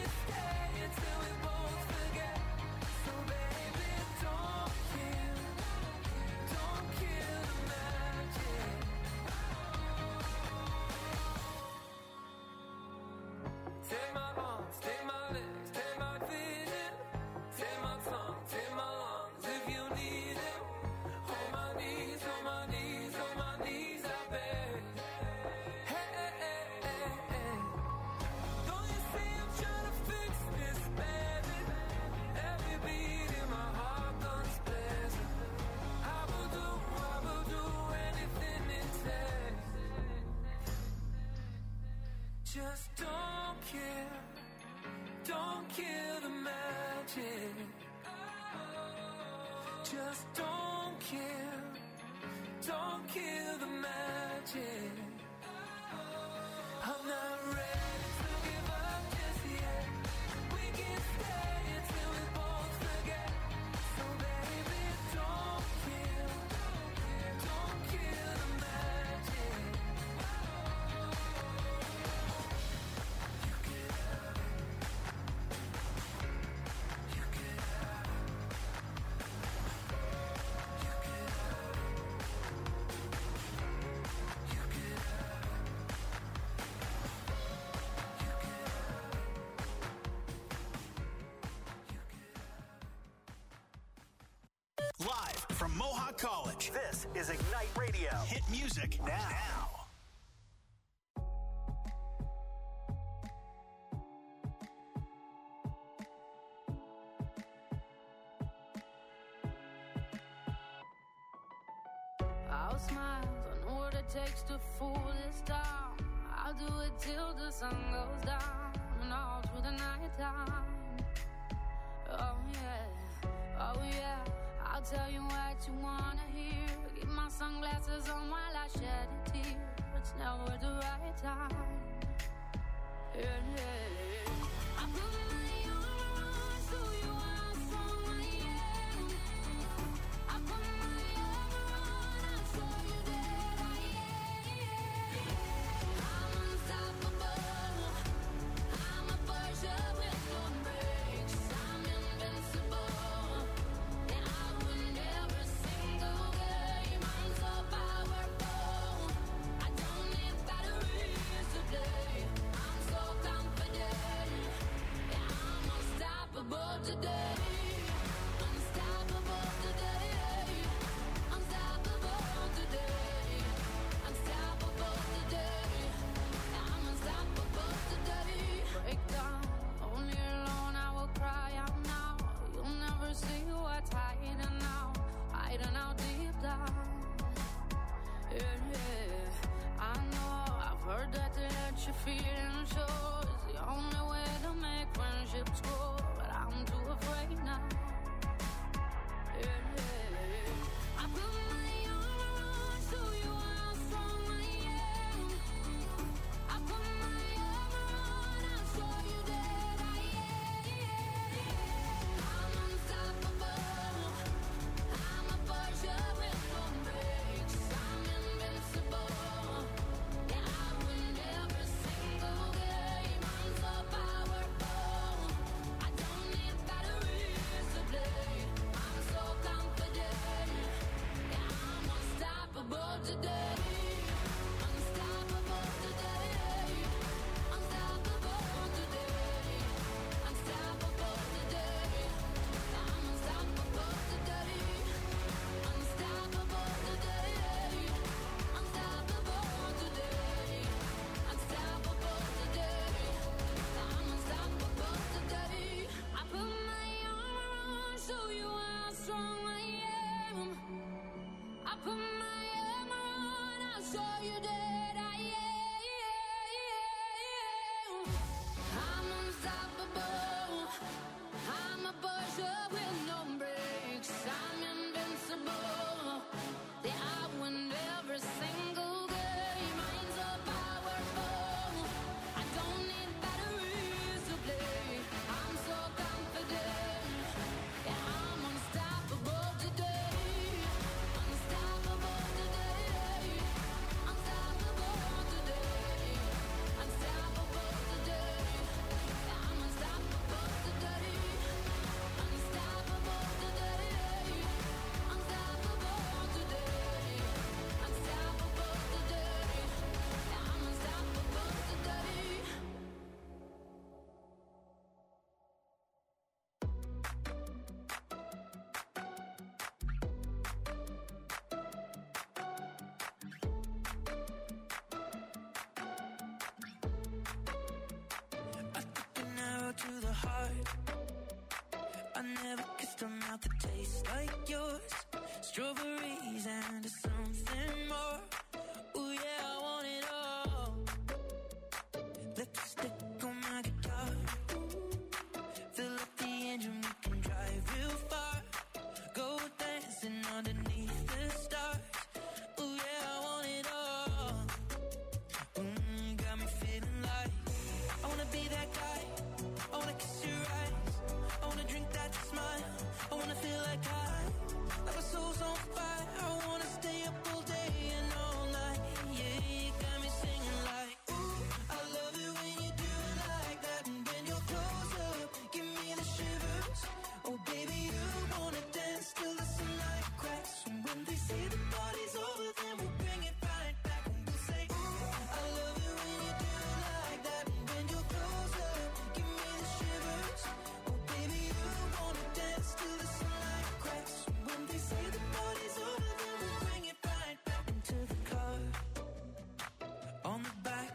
stay until we both forget. So baby, don't kill the magic. Take my arms, take my legs, take my vision, take my tongue, take my lungs if you need it. On my knees, on my knees, on my knees, I beg. Hey, hey, hey, hey, hey. Don't you see I'm trying to fix this, baby? Every beat in my heart guns blazing. I will do anything it takes. Just don't kill the magic. Just don't kill the magic. I'm not ready to give up just yet. We can college. This is Ignite Radio. Hit music now. I'll smile, I know what it takes to fool this town. I'll do it till the sun goes down and all through the night time. Oh yeah, I'll tell you what you wanna hear. Keep my sunglasses on while I shed a tear. It's never the right time. Yeah. I put my armor on so you are how strong I am. I put my armor on, I'll show you that I am. I'm unstoppable. I'm a Porsche with no brakes. I'm invincible. And I win every single game. I'm so powerful. I don't need batteries to play. I'm so confident. Yeah, I'm unstoppable today. Unstoppable today. Unstoppable today. Unstoppable today. I'm unstoppable today. Break down, only alone I will cry out now. You'll never see what's hiding out deep down. Yeah. I know, I've heard that to let you feel and show is the only way to make friendships grow. But I'm too afraid now. Yeah. I put my armor on so you are how strong I am. I put my armor on, I'll show you that I am. I'm unstoppable. I'm a Porsche with no brakes. I'm invincible. Yeah, I win every single game. I'm so powerful. I don't need batteries to play. I'm so confident. Yeah, I'm unstoppable today. Unstoppable today. Unstoppable today. Unstoppable today. I'm unstoppable today. Unstoppable today. Unstoppable today. Unstoppable today. I'm unstoppable today. I put my armor on, show you how strong I am. I put my armor on, I'll show you that I am. I'm unstoppable. I'm a Porsche with no brakes. I'm invincible. Yeah, I win every single game. I'm so powerful. I don't need batteries to play. I'm so confident. Yeah, I'm unstoppable today. Unstoppable today. Unstoppable today. Unstoppable today. Yeah, I'm unstoppable today. Unstoppable today. Unstoppable today. Unstoppable today. Yeah, I'm unstoppable today. I took an arrow to the heart. I never kissed a mouth that tastes like yours. Strawberries and something more. Ooh yeah, I want it all. Lipstick on my guitar. Fill up the engine, we can drive real far. Go dancing underneath the stars. Ooh yeah, I want it all. Got me feeling like I wanna be that guy. I wanna kiss your eyes. I wanna drink that smile. I wanna feel like my soul's on fire.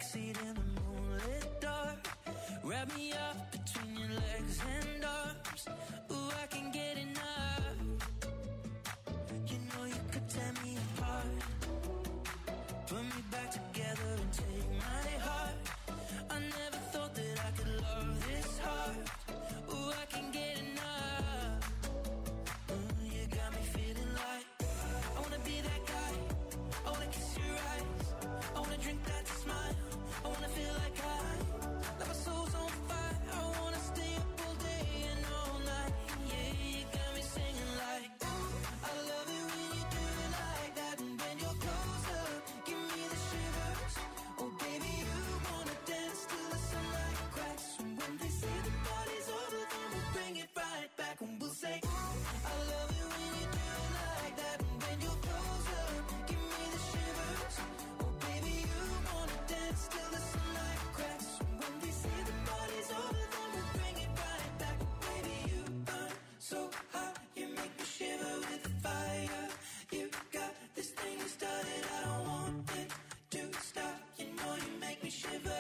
backseat in the moonlit dark. Wrap me up between your legs and arms. Ooh, I can get enough. You know you could tear me apart. Put me back together and take my heart. I never thought that I could love this hard. Ooh, I can get enough. You got me feeling like I wanna be that guy. I wanna kiss your eyes. I wanna drink that smile. I wanna feel like like my soul's on fire. I wanna stay up all day and all night. Yeah, you got me singing like, ooh, I love it when you do it like that. And when you're closer, give me the shivers. Oh baby, you wanna dance till the sunlight cracks. And when they say the party's over, then we'll bring it right back. And we'll say, ooh, I love it when you do it like that. And when you're closer, give me the shivers. Oh baby, you wanna dance till the sunlight cracks. And when they say the party's over, then we'll bring it right back. Baby, you burn so hot, you make me shiver with the fire. You got this thing you started, I don't want it to stop. You know you make me shiver.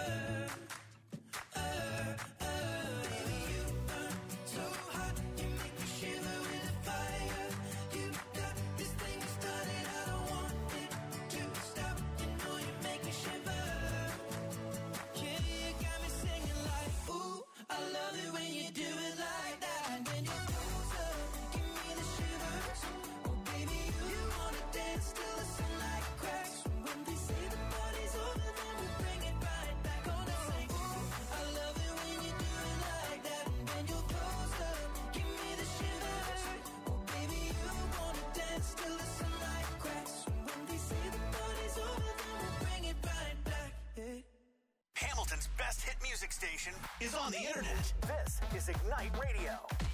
Baby, you burn so hot, you make me shiver with the fire. You got this thing you started, I don't want it to stop. You know you make me shiver. Yeah, you got me singing like, ooh, I love it when you do it like that. And when you're closer, give me the shivers. Oh baby, you wanna dance till the sunlight cracks. And when they say the party's over, then we bring it right back. Gonna say, ooh, I love it when you do it like that. And when you're closer, give me the shivers. Oh baby, you wanna dance till the sunlight cracks. And when they say the party's over, then we bring it right back. Yeah. Hamilton's best hit music station is on the internet. This is Ignite Radio.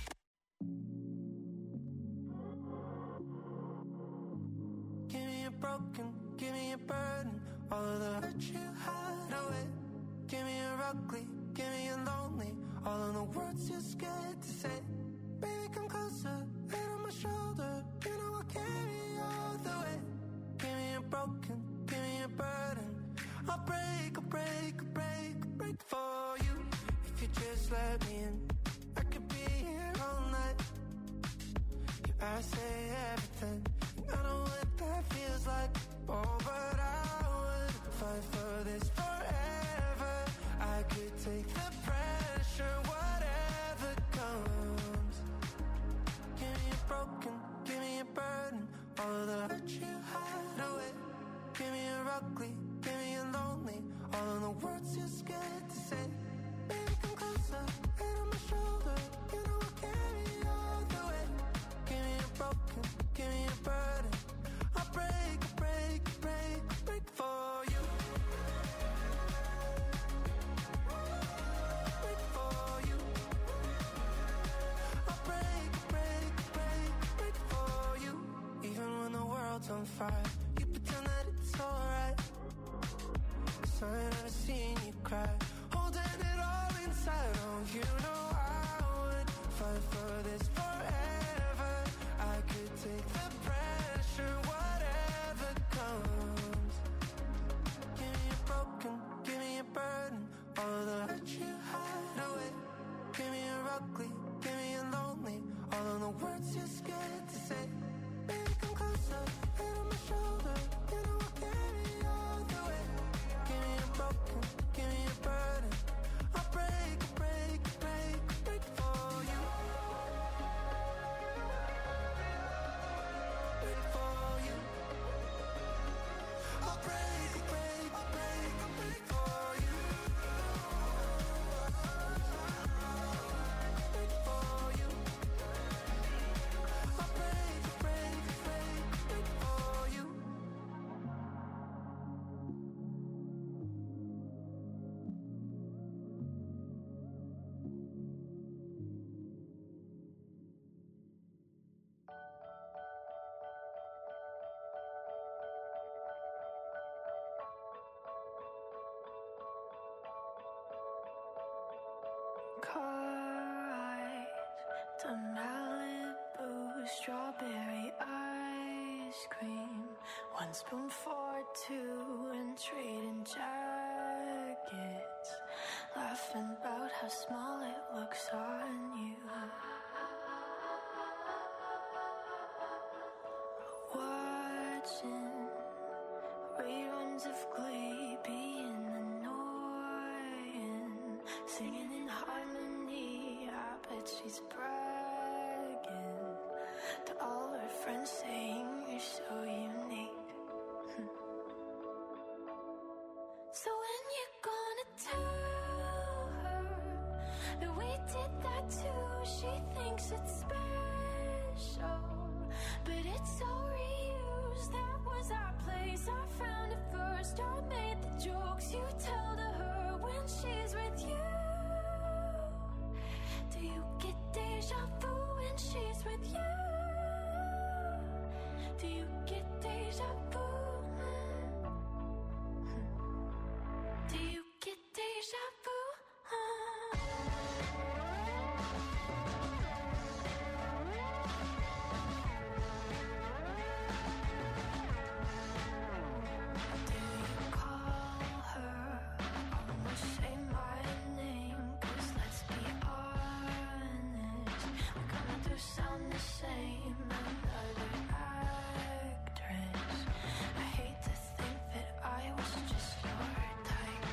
Give me a broken, give me a burden. All of the hurt you hide away. Give me a ugly, give me a lonely. All of the words you're scared to say. Baby, come closer, head on my shoulder. You know I'll carry you all the way. Give me a broken, give me a burden. I'll break, I'll break, I'll break, I'll break for you. If you just let me in, I could be here all night. I say everything, and I know what that feels like. Oh, but I would fight for this forever. I could take the pressure, whatever comes. Give me a broken, give me a burden. All of the hurt you hide away. Give me a ugly, give me a lonely. All of the words you're scared to say. Baby, come closer, head on my shoulder. You know I'll carry you all the way. Give me a broken, give me a burden. I'll break, break, break, break for you. Break for you. I'll break, break, break, break for you. Even when the world's on fire, you pretend that it's alright. 'Cause I ain't never seen you cry. Holding it all inside. Oh, you know I would fight for this forever. I could take the pressure, whatever comes. Give me a broken, give me a burden. All of the hurt you hide away. Give me a ugly, give me a lonely. All of the words you're scared to say. Baby, come closer, head on my shoulder. You know I'll carry you all the way. Give me a broken, give me a burden. I'll break, break, break, break for you. Break for you. I'll break, break, break, break for you. Break for you. I'll break, break, break, break for you. Car eyes to Malibu, strawberry ice cream. One spoon for two and trading jackets. laughing about how small it looks on you. Watching reruns of Glee being annoying, singing in harmony. I bet she's bragging to all her friends, saying you're so unique. So when you gonna tell her that we did that too? She thinks it's special, but it's so reused. That was our place, I found it first. I made the jokes you tell to her when she's with you. Do you get deja vu when she's with you? Do you get deja vu? Do you get deja vu? Do you call her? Almost say my name, 'cause let's be honest, we're gonna do sound the same. Another actress. I hate to think that I was just your type.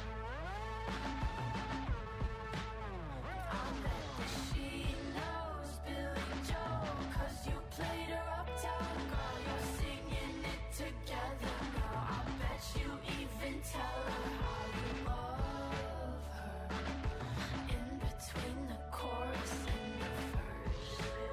I'll bet that she knows Billy Joel, 'cause you played her uptown girl. You're singing it together now. I bet you even tell her how you love her in between the chorus and the verse.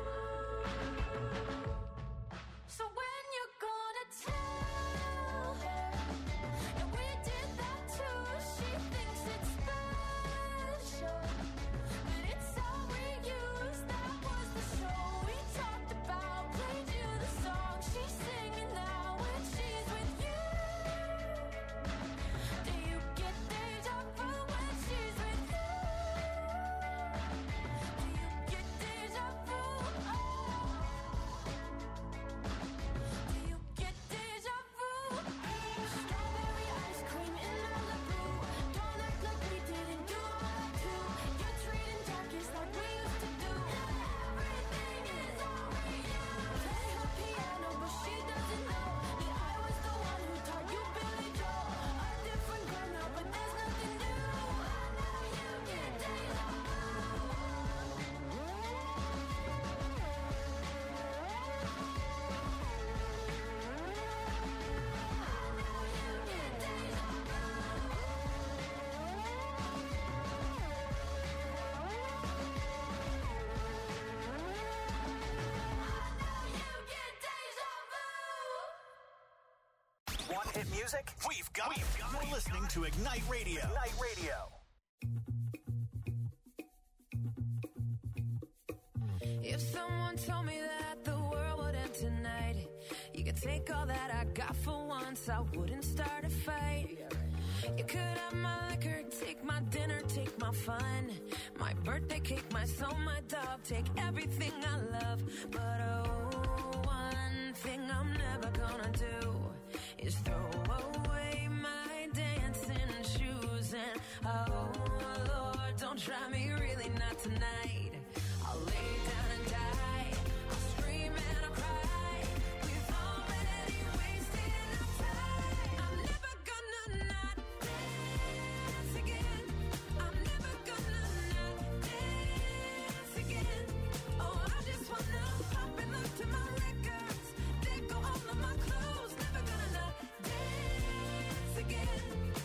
So when you're gonna tell her that we did that too? She thinks it's special, but it's all reused. That was the show we talked about. Played you the song she's singing now when she's with you. Do you get deja vu when she's with you? Do you get deja vu? Do you get deja vu? Strawberry ice cream in Malibu. Don't act like we didn't do all that too. You're treating darkies like we used to do. Everything is all reused. Play her piano, but she doesn't know that I was the one who taught you Billy Joel. A different girl now, but there's nothing new. I know you get deja vu. Want hit music? We've got it. You're listening to Ignite Radio. Ignite Radio. If someone told me that the world would end tonight, you could take all that I got for once, I wouldn't start a fight. You could have my liquor, take my dinner, take my fun, my birthday cake, my soul, my dog, take everything I love. But oh, one thing I'm never gonna do is throw away my dancing shoes. And oh Lord, don't try me, really not tonight. I'll lay down and die, I'll scream and I'll cry. We've already wasted enough time. I'm never gonna not dance again. I'm never gonna not dance again. Oh, I just wanna pop and look to my records, let go all of my clothes. Never gonna not dance again.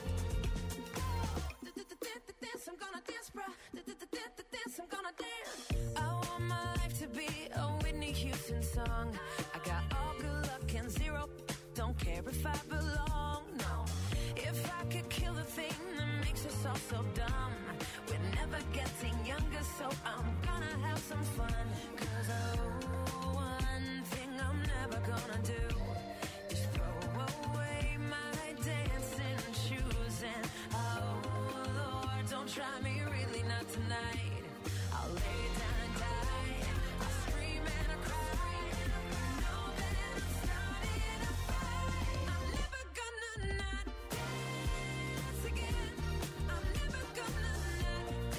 Oh, dance, I'm gonna dance, bruh. Dance, I'm gonna dance. I want my life to be a Whitney Houston song. I got all good luck and zero, don't care if I belong, no. If I could kill the thing that makes us all so dumb, we're never getting younger, so I'm gonna have some fun. 'Cause oh, one thing I'm never gonna do is throw away my dancing shoes. And oh Lord, don't try me, really not tonight. I'll lay down and die, I'll scream and I'll cry. Know that I'm starting a fight. I'm never gonna not dance again. I'm never gonna not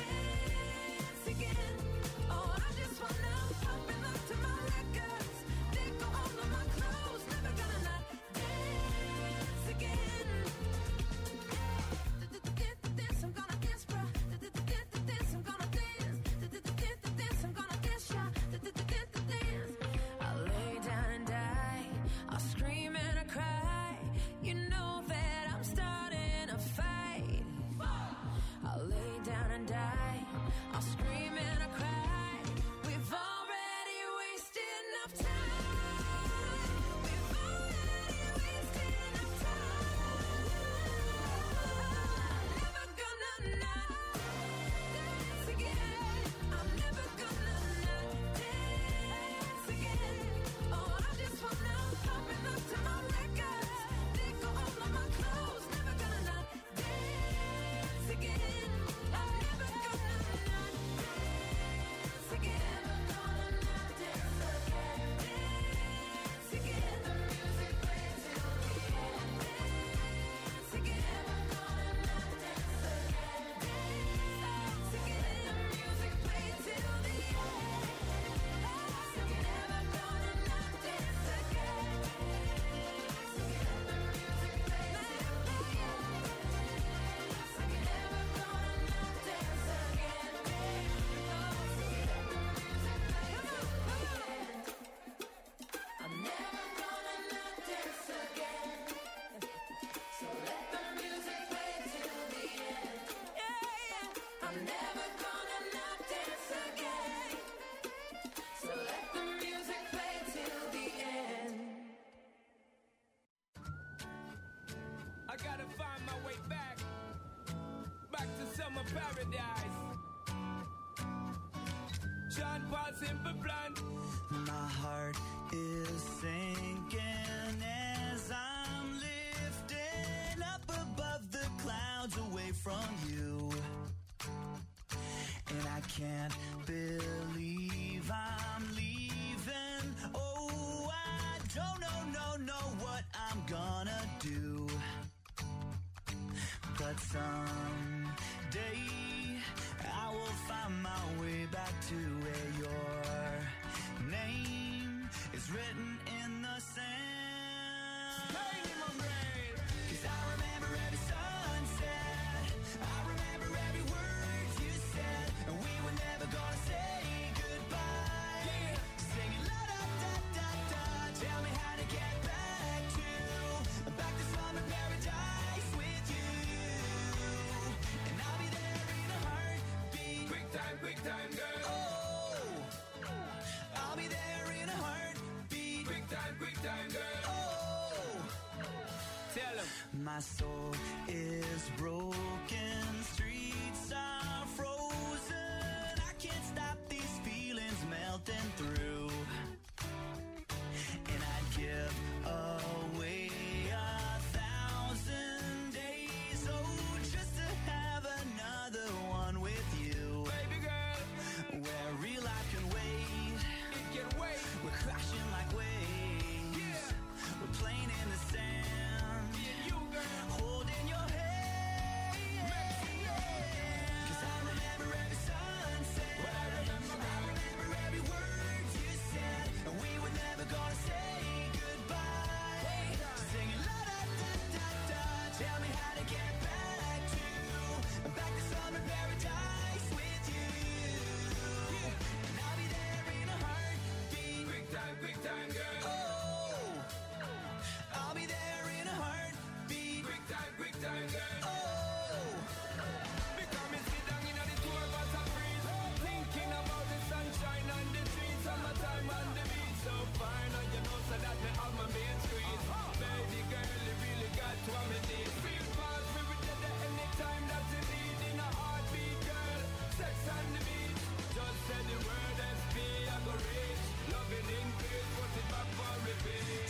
Summer paradise. John Paul Simple Plan. My heart is sinking as I'm lifting up above the clouds away from you. And I can't believe I'm leaving. Oh, I don't know what I'm gonna do. But someday I will find my way back to where your name is written in the sand. Staying in my brain. 'Cause I remember every sunset, I remember every word you said, and we were never gonna say goodbye. Yeah. Singing la da da da da, tell me how to get back to summer paradise with you. And I'll be there in a heartbeat. Quick time, girl. Oh, I'll be there in a heartbeat. Quick time, girl. Oh, Tell him. my soul is broken, streets are frozen. I can't stop these feelings melting through. And I'd give away 1,000 days, oh, just to have another one with you. Baby girl, Where real life can wait, it can wait. we're crashing like waves. Yeah. We're playing in the sand, Me and you, girl. holding your hand. 'Cause I remember every sunset, What I remember, I remember every word you said, and we were never gonna say goodbye. Singing la da da da da, tell me how to get back to summer paradise with you. And I'll be there in a heartbeat. Quick time, girl. Oh, I'll be there in a heartbeat. Quick time, girl. Oh, Because me sit down in the tour bus and breeze, thinking about the sunshine on the trees, summertime on the beach, so fine, and you know so that me have my main squeeze. Baby girl, you really got what me need. Feel fast, we will get there anytime that you need in a heartbeat, girl. Sex on the beach, just say the word SP, I go reach. Loving increase, put it back for repeat.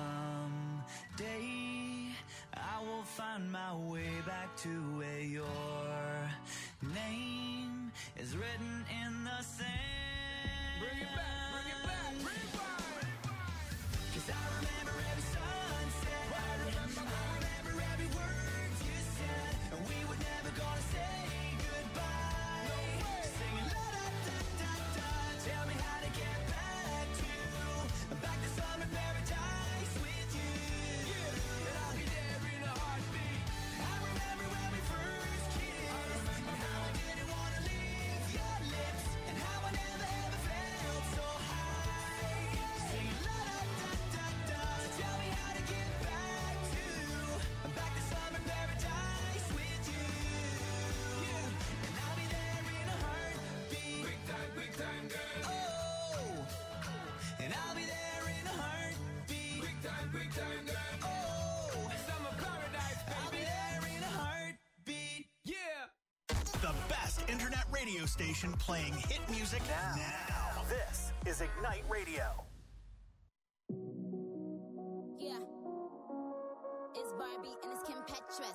someday I will find my way back to where your name is written in the sand. Bring it back, rewind. 'Cause I remember every sunset, I remember every word you said, and we were never gonna say goodbye. No way. Singing la da da da da, tell me how to get back to summer paradise with you. And I'll be there in a heartbeat. I remember when we first kissed, and how I didn't wanna leave your lips, and how I never ever felt so high. Singing la da da da da, tell me how to get back to summer paradise with you. And I'll be there in a heartbeat. Quick time, girl. Oh, and I'll be there in a heartbeat. Quick time, girl. Oh, Summer paradise, I'll be baby. there in a heartbeat. Yeah. The best internet radio station playing hit music now. This is Ignite Radio. Yeah. It's Barbie and it's Kim Petras.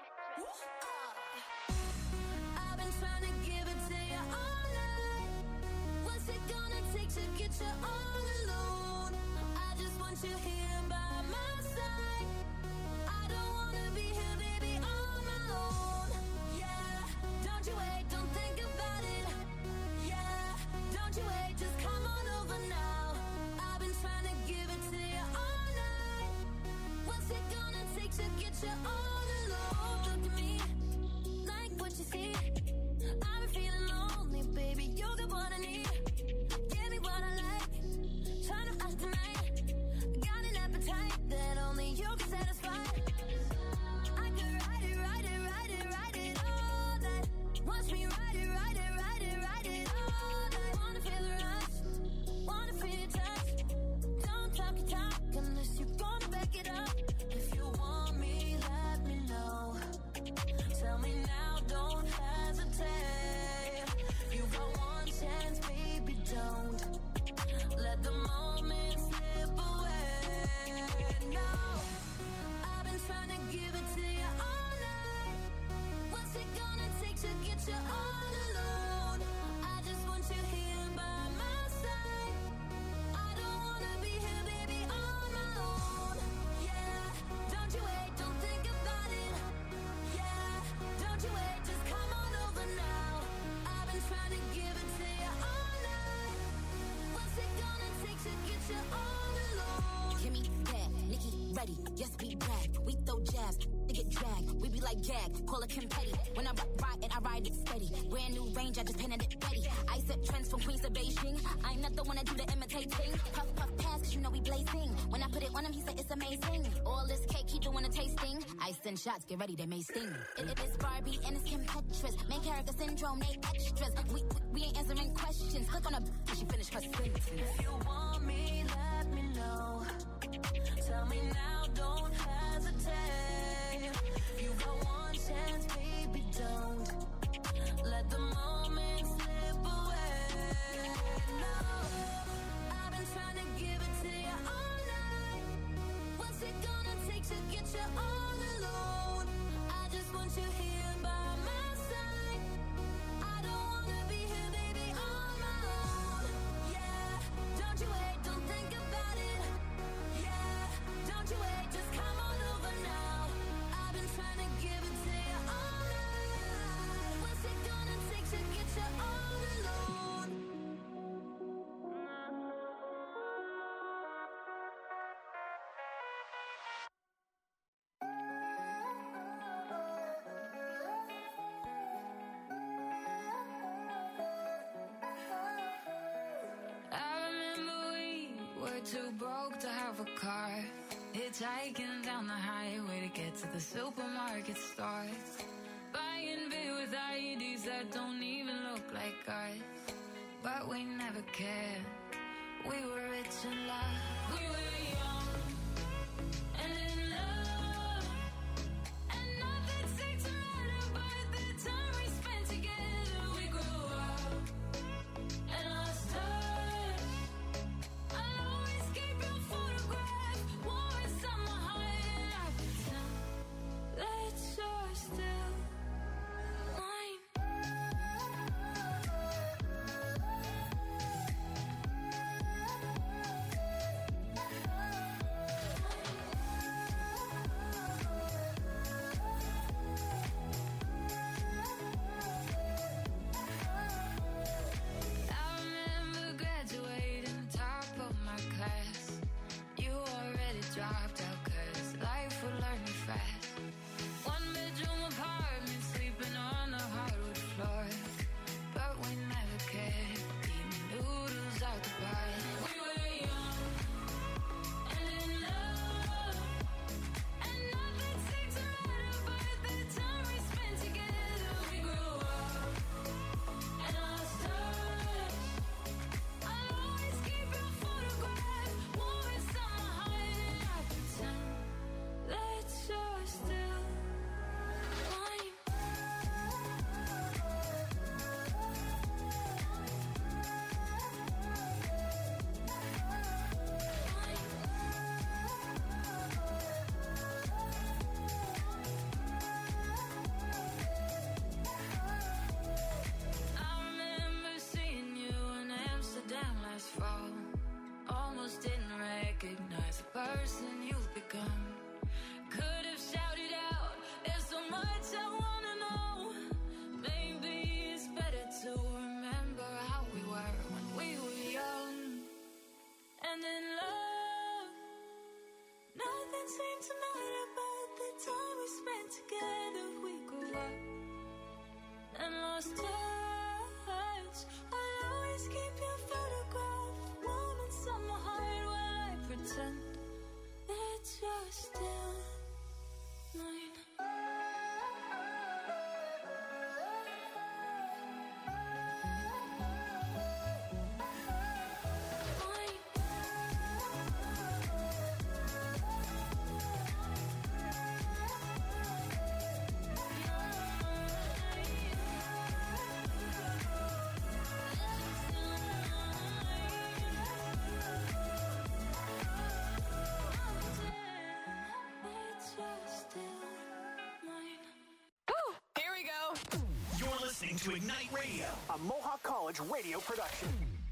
I've been trying to give it to you all night. What's it gonna take to get you all alone? I just want you here by my side. I don't wanna be here, baby, on my own. Yeah, don't you wait, don't think about it. Yeah, don't you wait, just come on over now. I've been trying to give it to you all night. What's it gonna take to get you all alone? Look at me, like what you see. I've been feeling lonely, baby, you got what I need. Give me what I like, trying to fast tonight. Got an appetite that only you can satisfy. I could ride it all night. Watch me ride it all night. Wanna feel the rush, wanna feel your touch. Don't talk your talk unless you're gonna back it up. If you want me, let me get you all alone. I just want you here by my side. I don't wanna be here, baby, on my own. Yeah, don't you wait, don't think about it. Yeah, don't you wait, just come on over now. I've been trying to give it to you all night. What's it gonna take to get you all alone? Kimmy, bad, Nikki, ready, yes, we brag. We throw jabs, they get dragged. We be like gag, call it Kim Petty. When I ride and I ride it steady. Brand new range, I just painted it ready. I set trends from Queens to Beijing. I'm not the one that do the imitating. Puff, puff, pass, cause you know we blazing. When I put it on him, he said it's amazing. All this cake, he doing a tasting. I send shots, get ready, they may sting. It is Barbie and it's Kim Petras. Main character syndrome, they extras. We ain't answering questions. Click on her, she finished her sentence. If you want me, let me know. Tell me now, don't hesitate. You got one chance, baby, don't let the moment slip away. No, I've been trying to give it to you all night. What's it gonna take to get you all alone? I just want you here by my side. I don't wanna be here, baby, on my own. Yeah, don't you wait, don't think about it. Yeah, don't you wait, just come on over now. I've been trying to give it to you all night. What's it gonna take to get you all alone? I remember we were too broke to have a car. Hitchhiking down the highway to get to the supermarket store. Buying beer with IEDs that don't even look like ours. But we never cared. We were rich in love. We were young and in love. And nothing seemed to matter by the time we spent together. We grew up and lost touch. I'll always keep your photograph warm inside my heart. And I pretend that you're still mine. listening to Ignite Radio, a Mohawk College radio production.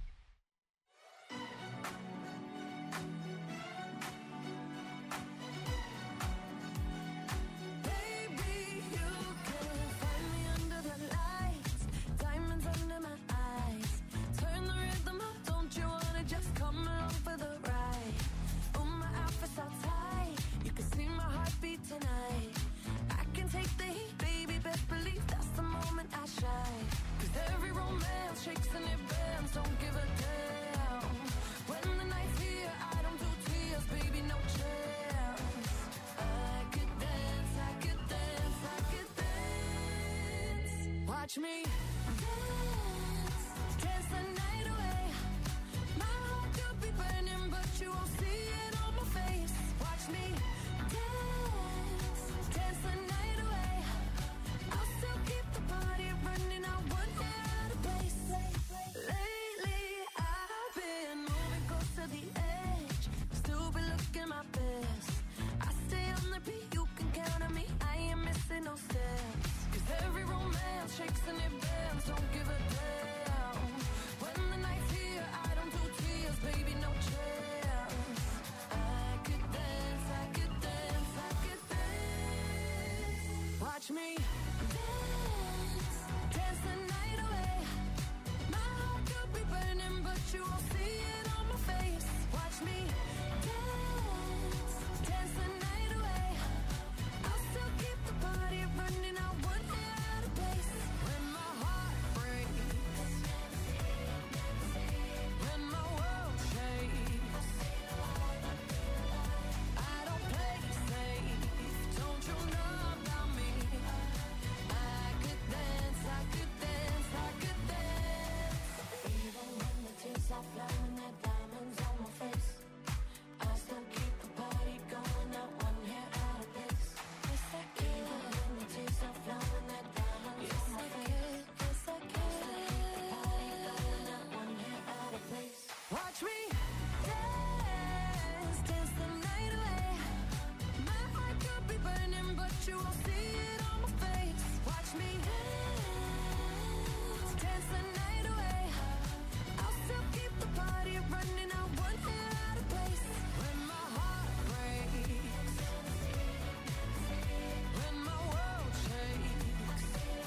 Baby, you can find me under the lights, diamonds under my eyes. Turn the rhythm up, don't you wanna just come along for the ride? Oh, my outfit's all tight, you can see my heartbeat tonight. I can take the heat, baby, best believe that's the moment I shine. 'Cause every romance shakes and it bends, don't give a damn. When the night's here, I don't do tears, baby, no chance. I could dance, I could dance, I could dance. Watch me dance, dance the night away. My heart could be burning, but you won't see it on my face. Watch me dance, dance the night away. I'll still keep the party running, I won't get out of place. Lately, I've been moving close to the edge, still be looking my best. I stay on the beat, you can count on me, I ain't missing no steps. 'Cause every romance shakes and it bends, don't give a damn. When the night's here, I don't do tears, baby, no chance. I could dance, I could dance, I could dance. Watch me dance, dance the night away. My heart could be burning, but you won't see it on my face. Watch me dance, dance the night away. I'll still keep the party running, I won't get out of place. When my heart breaks, when my world shakes, I don't play safe, don't you know about me? I could dance, I could dance, I could dance. Even when the tears are flowing, there diamonds on my face, I still keep the party going, not one hair out of place. Yes, I can. Even when the tears are flowing, there diamonds on my face, yes, I can. Not one hair out of place. Watch me dance, dance the night away. My heart could be burning, but you won't see it on my face. Watch me dance, dance the night away. I'll still keep the party running, I won't get out of place. When my heart breaks, when my world shakes,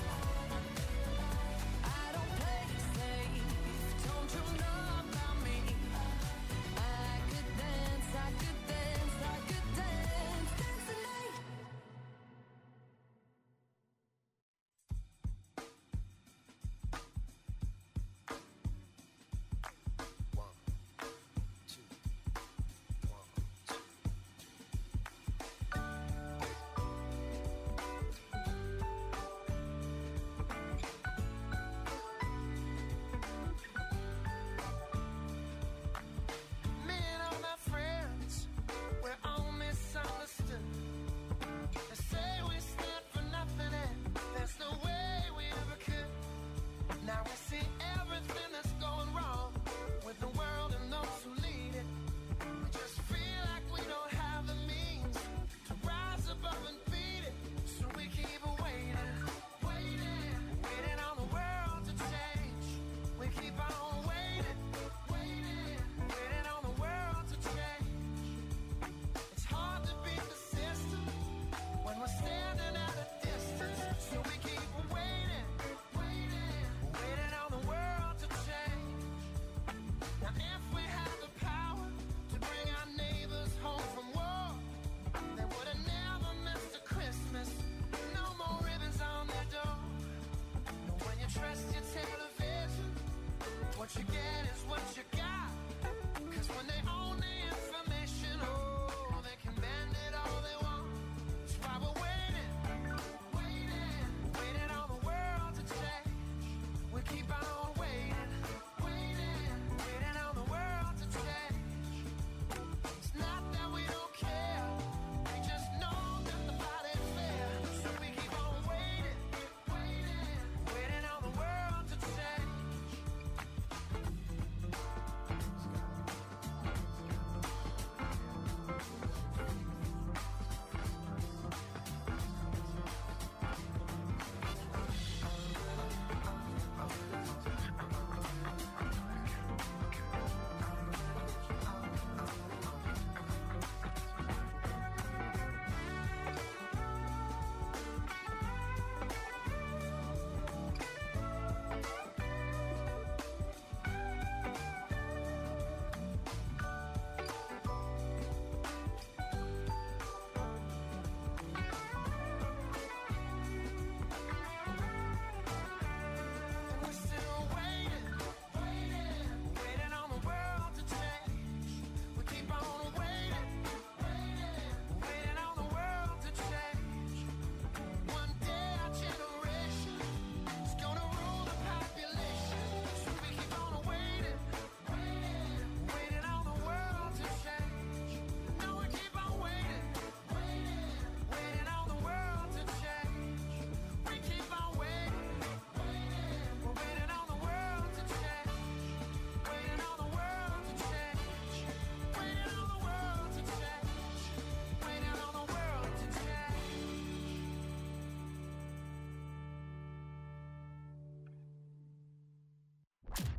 I don't play safe, don't you know about me? I could dance, I could dance, I could dance, dance the night. Me and all my friends, we're all misunderstood. They say we stand for nothing and there's no way we ever could. Now we see everything that's going wrong with the world and those who lead it. We just feel like we don't have the means to rise above and beat it. So we keep waiting, waiting, waiting on the world to change. We keep on waiting, waiting, waiting on the world to change. It's hard to beat the system when we're standing at a distance. So we keep waiting, waiting, waiting on the world to change. Now if we had the power to bring our neighbors home from war, they would have never missed a Christmas. No more ribbons on their door. But when you trust your television, what you get is what you got. 'Cause when they own the information, oh, they can bend it all they want. That's why we're waiting, waiting, waiting on the world to change. We keep on waiting, waiting, waiting on the world to change. It's not that we don't care, we just know that the fight ain't fair. So we keep on waiting, waiting, waiting on the world to change.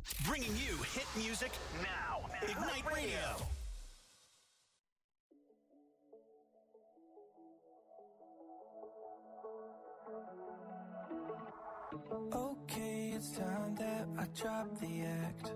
Bringing you hit music now. Ignite Radio. Okay, it's time that I drop the act.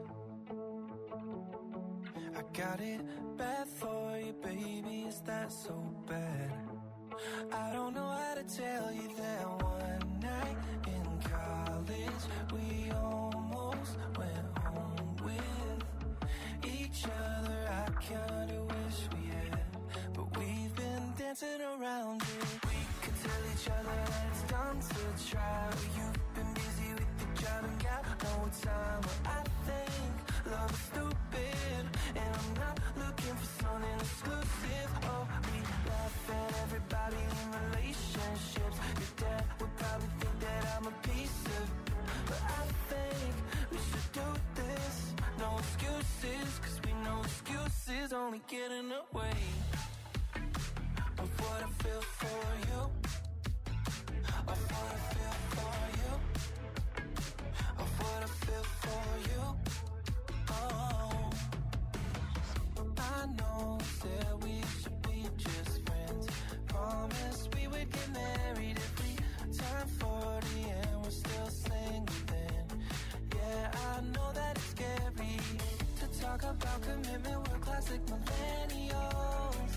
I got it bad for you, baby, is that so bad? I don't know how to tell you that one night in college we almost went home with each other. I kinda wish we had, but we've been dancing around it. We could tell each other that it's done to try. You've been busy with the job and got no time. But I think love is stupid, and I'm not looking for something exclusive. Oh, we laugh at everybody in relationships. Your dad would probably think that I'm a piece of, but I think we should do this. No excuses, cause we know excuses only get in the way of what I feel for you, of what I feel for you, of what I feel for you. Oh, I know that we should be just friends. Promised we would get married if we turned 40 and we're still single then. Yeah, I know that it's scary to talk about commitment. We're classic millennials,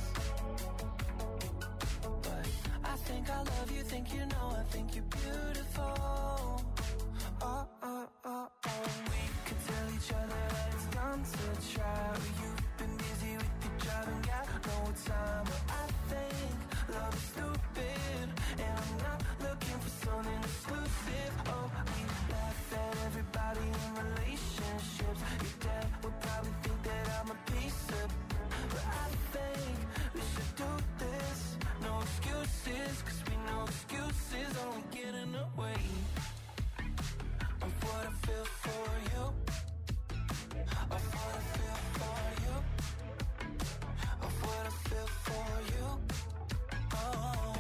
but I think I love you, think you know, I think you're beautiful. Oh, oh, oh, oh. We could tell each other that it's done to try. You've been busy with your job and got no time. But I think love is stupid, and I'm not looking for something exclusive. Oh, we laugh at everybody in relationships. Your dad would probably think that I'm a piece of, but I think we should do this. No excuses, cause we know excuses only get in the way of what I feel for you, of what I feel for you, of what I feel for you. Oh,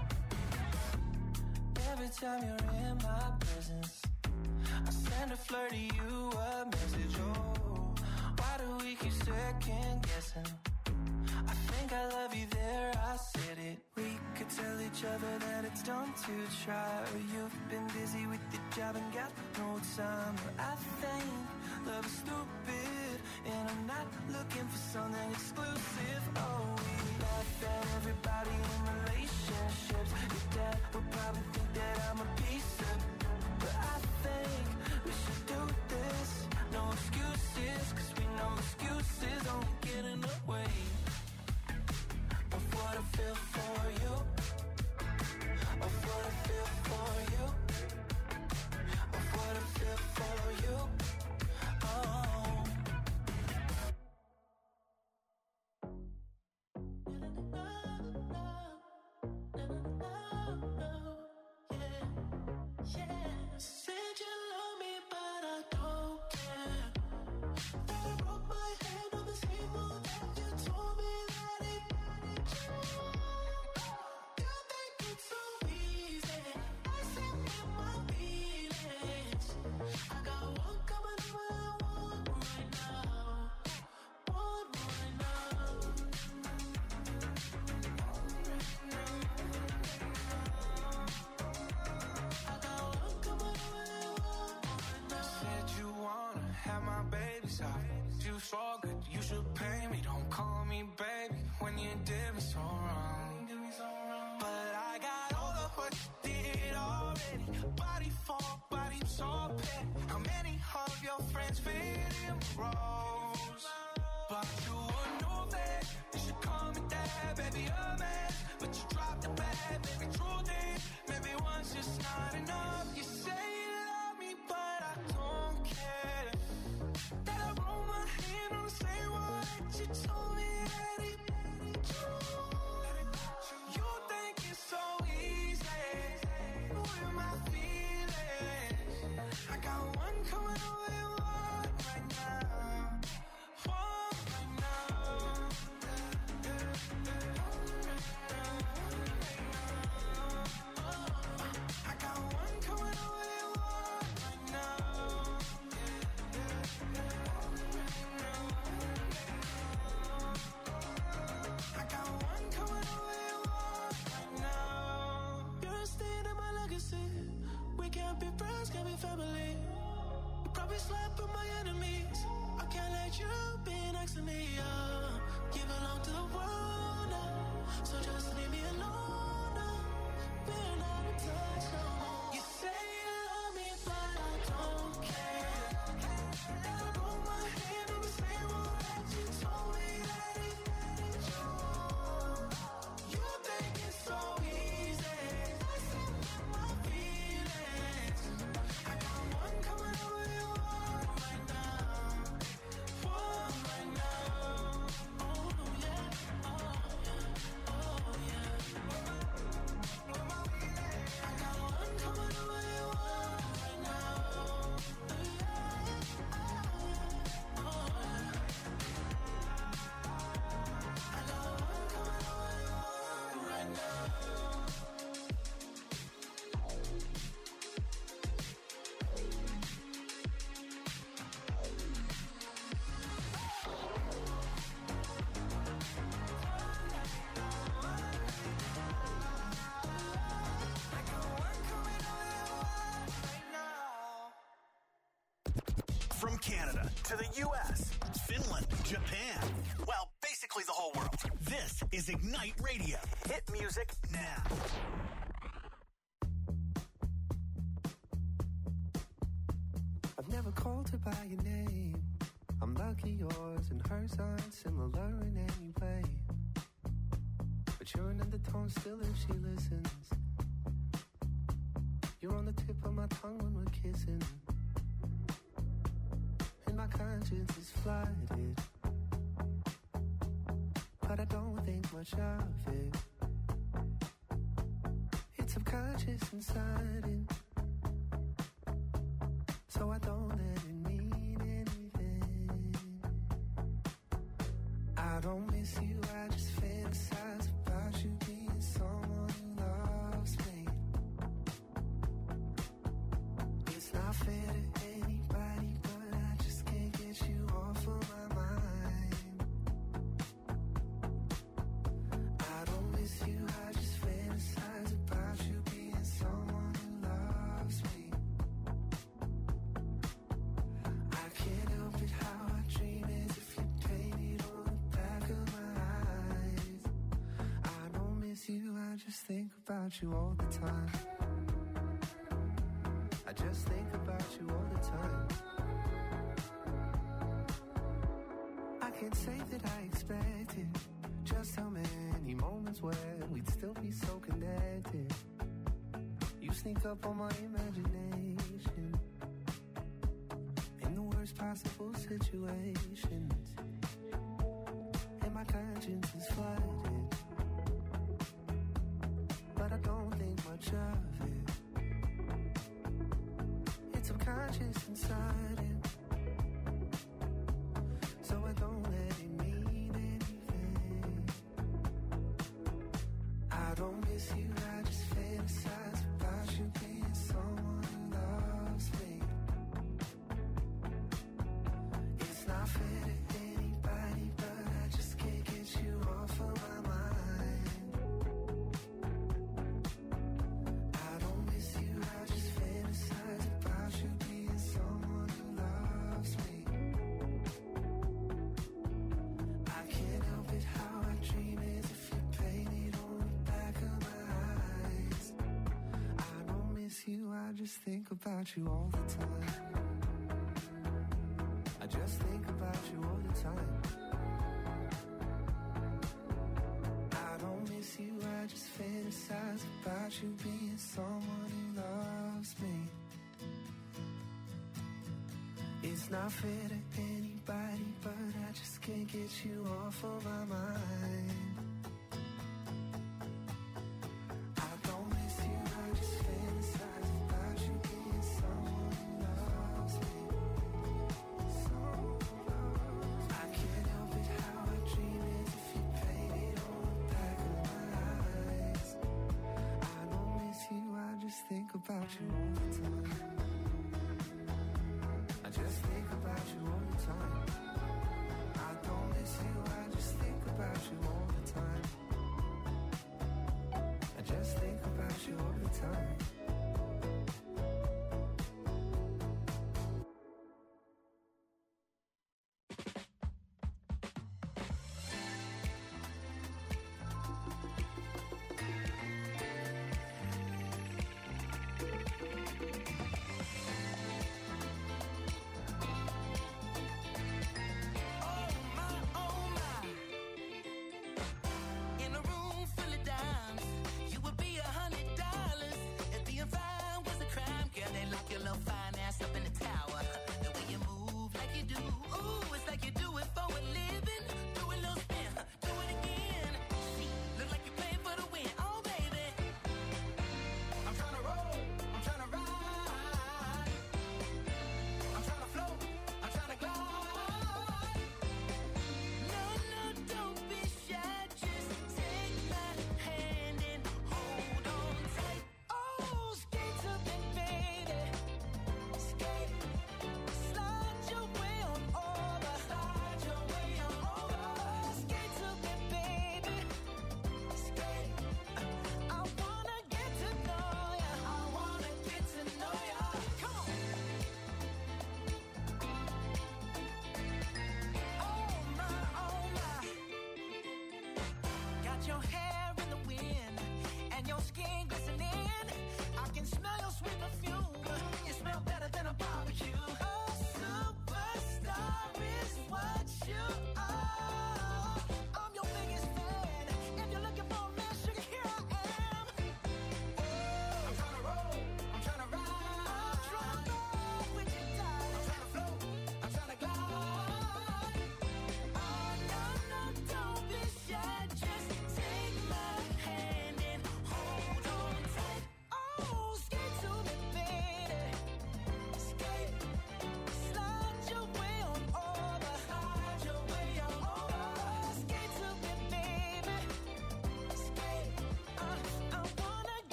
every time you're in my presence, I send a flirty you a message. Oh, why do we keep second guessing? I think I love you there, I said it. We could tell each other that it's done to try. You've been busy with your job and got no time. But I think love is stupid, and I'm not looking for something exclusive. Oh, we laugh at everybody in relationships. Your dad would probably think that I'm a piece of, but I think we should do this. No excuses, cause we know excuses only get in the way of what I feel for you, of what I feel for you, of what I feel for you. Oh. Said you love me, but I don't care. That I broke my hand on the table, that you told me that it. You think it's so easy. I sit with my feelings. I got one coming over, one right now. One right now. I got one coming over, one right now. Said you wanna have my baby's out. You so good, you should pay me. Don't call me baby when you did me so wrong. But I got all of what you did already. Body for body, so pet. How many of your friends fit in roles? But you would know that you should call me dad, baby, a man. But you dropped the bag, baby, truth is, maybe once just not enough. You say you love me, but I don't care. That I roll my hand on the same one that you told me that it. You think it's so easy with my feelings. I got one coming over and one right now. One right now. I got one coming us can be family. You probably slept with my enemies. I can't let you be next to me. You belong to the world now, so just leave me alone now. We're not in touch no more. You say you love me, but I don't care. Never put my hand on the same wall that you told me that it made you. You think it's so easy. Listen to my feelings. I got one coming over you, one right now. One right now. Oh yeah, oh yeah, oh yeah. I got one coming over you, one right now. I got one coming over you, one right now. From Canada to the U.S., Finland, Japan, well, basically the whole world. This is Ignite Radio. Hit music now. I've never called her by your name. I'm lucky yours and hers aren't similar in any way. But you're an undertone still if she listens. You're on the tip of my tongue when we're kissing. And my conscience is flooded, but I don't think much of it. It's subconscious and sudden, so I don't let it mean anything. I don't miss you, I just fantasize about you being someone who loves me. It's not fair to anybody, but I just can't get you off of my mind. I don't miss you, I just fantasize about you being someone who loves me. I can't help it how I dream as if you painted on the back of my eyes. I don't miss you, I just think about you all the time. I just think about you all the time. I can't say that I expected just how many moments when we'd still be so connected. You sneak up on my imagination in the worst possible situations, and my conscience is flooded, but I don't think much of it. It's subconscious and sudden, so I don't let it mean anything. I don't miss you, I just fantasize about you being someone who loves me. It's not fair to anybody, but I just can't get you off of my mind. I don't miss you, I just fantasize about you being someone who loves me. I can't help it how I dream as if you painted on the back of my eyes. I don't miss you, I just think about you all the time. I just think about you all the time. I don't miss you, I just fantasize about you being someone who loves me. It's not fair to anybody, but I just can't get you off of my mind. I don't miss you, I just fantasize about you being someone who loves me. I can't help it how I dream as if you painted on the back of my eyes. I don't miss you, I just think about you all the time. I just think about you all the time. I don't miss you, I just think about you all the time. I just think about you all the time.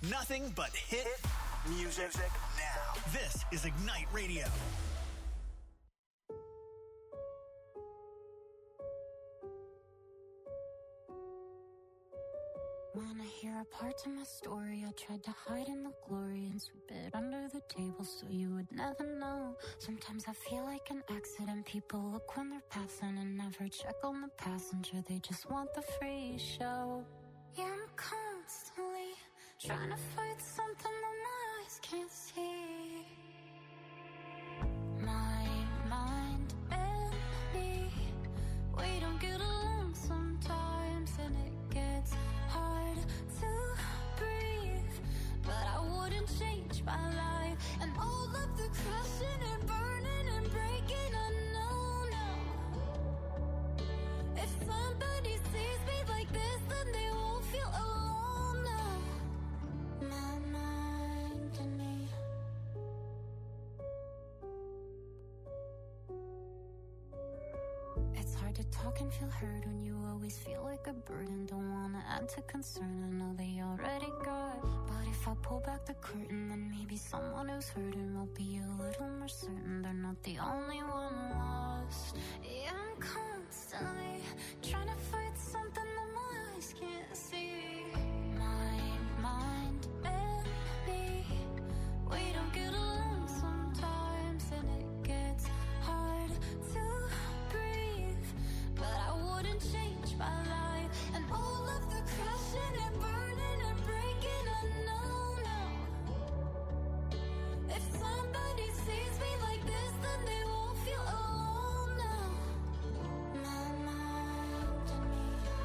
Nothing but hit music now. This is Ignite Radio. Wanna hear a part of my story? I tried to hide in the glory and sweep it under the table so you would never know. Sometimes I feel like an accident. People look when they're passing and never check on the passenger. They just want the free show. Yeah, I'm constantly trying to fight something that my eyes can't see. My mind and me, we don't get along sometimes, and it gets hard to breathe. But I wouldn't change my life, and all of the crashing and burning and breaking, I know now. If somebody sees me like this, then they won't feel alone now. My mind and me. It's hard to talk and feel heard when you always feel like a burden. Don't wanna add to concern, I know they already got. But if I pull back the curtain, then maybe someone who's hurting will be a little more certain they're not the only one lost. Yeah, I'm constantly trying to fight something that my eyes can't see. My mind and me, we don't get along sometimes, and it gets hard to breathe. But I wouldn't change my life, and all of the crashing and burning and breaking, I know now. If somebody sees me like this, then they won't feel alone now. My mind and me.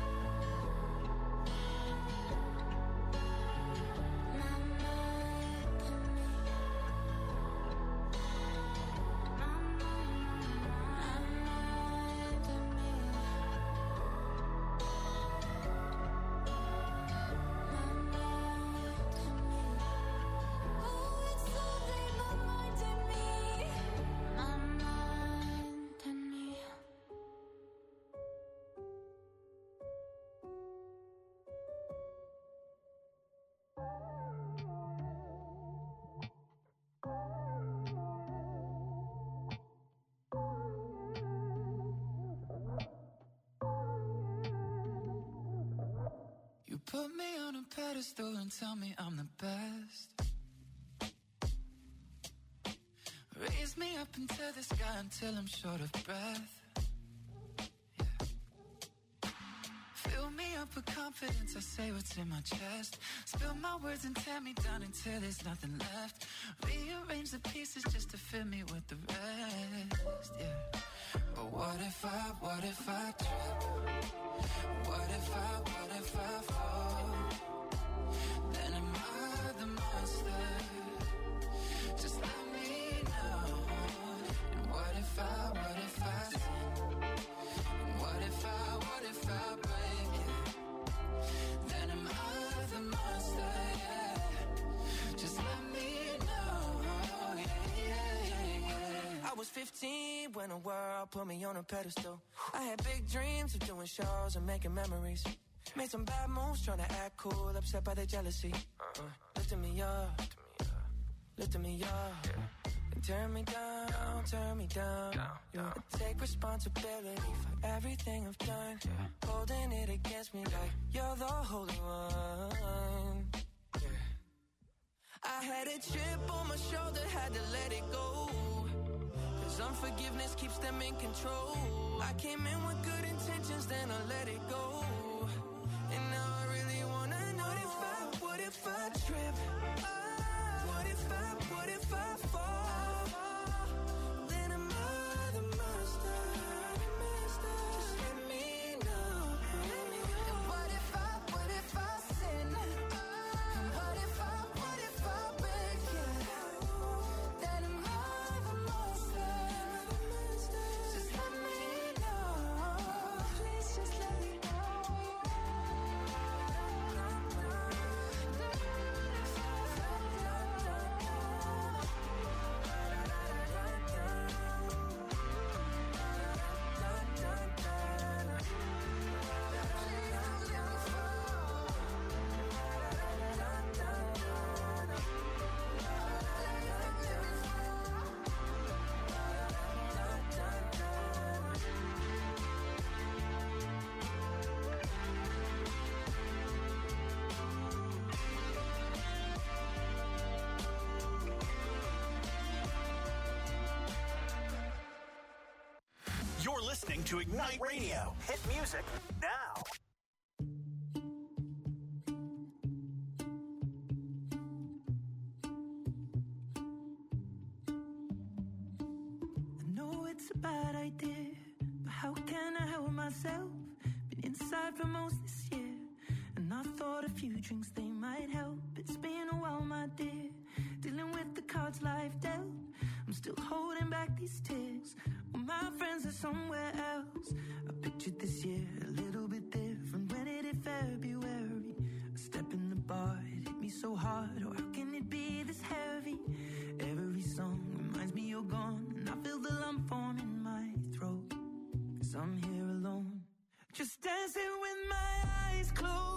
My mind and me. My mind and me. Oh, it's only my mind and me. My mind and me. You put me on a pedestal and tell me I'm the best. Raise me up into the sky until I'm short of breath. Yeah. Fill me up with confidence, I say what's in my chest. Spill my words and tear me down until there's nothing left. Rearrange the pieces just to fill me with the rest. Yeah. But what if I trip? What if I fall? Then am I the monster? Just let me know. And what if I sin? And what if I break it? Then am I the monster? Yeah. Just let me know. Yeah. I was 15 when the world put me on a pedestal. I had big dreams of doing shows and making memories. Made some bad moves trying to act cool, upset by the jealousy. Lifting me up, lifting me up. And turn me down. Yeah. I take responsibility for everything I've done. Holding it against me like you're the holy one. Yeah. I had a chip on my shoulder, had to let it go. Cause unforgiveness keeps them in control. I came in with good intentions, then I let it go. And now I really wanna know what if I trip? What if I fall? Then am I the monster? Just let me know. And what if I sin? And what if I break it? Then am I the monster? Just let me know. Please just let me know. listening to Ignite Radio. Hit music now. I know it's a bad idea, but how can I help myself? Been inside for most this year, and I thought a few drinks, they might help. It's been a while, my dear, dealing with the cards life dealt. I'm still holding back these tears, well, my friends are somewhere else. I pictured this year a little bit different. When it hit February, a step in the bar, it hit me so hard. Oh, how can it be this heavy? Every song reminds me you're gone, and I feel the lump form in my throat, 'cause I'm here alone, just dancing with my eyes closed.